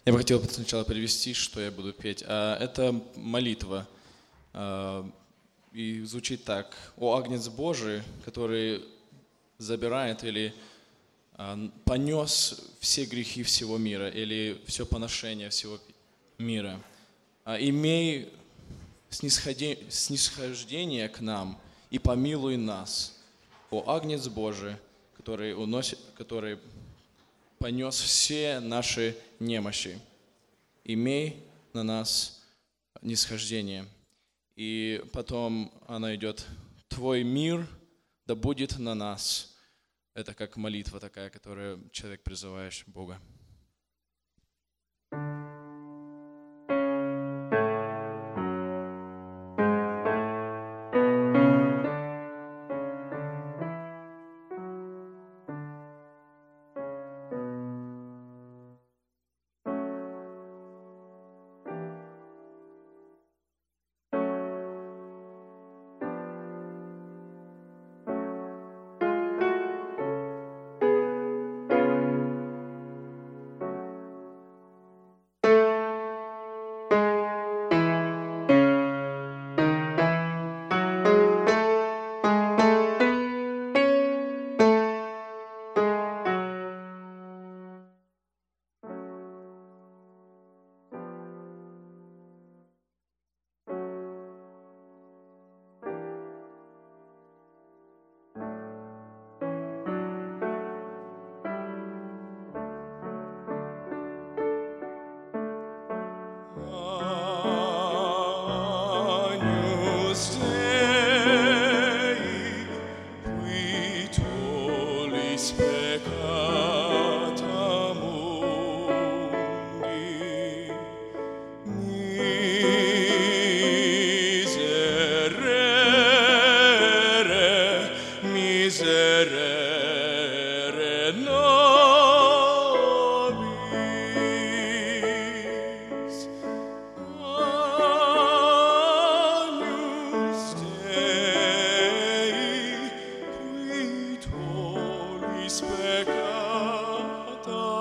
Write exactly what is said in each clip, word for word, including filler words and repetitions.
Я бы хотел сначала перевести, что я буду петь. Это молитва. И звучит так. «О Агнец Божий, который забирает или понес все грехи всего мира, или все поношение всего мира, имей снисхождение к нам и помилуй нас. О Агнец Божий, который, уносит, который понес все наши немощи, имей на нас нисхождение». И потом она идет: «Твой мир да будет на нас». Это как молитва такая, которую человек призываешь Бога.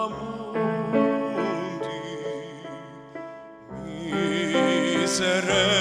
Miserere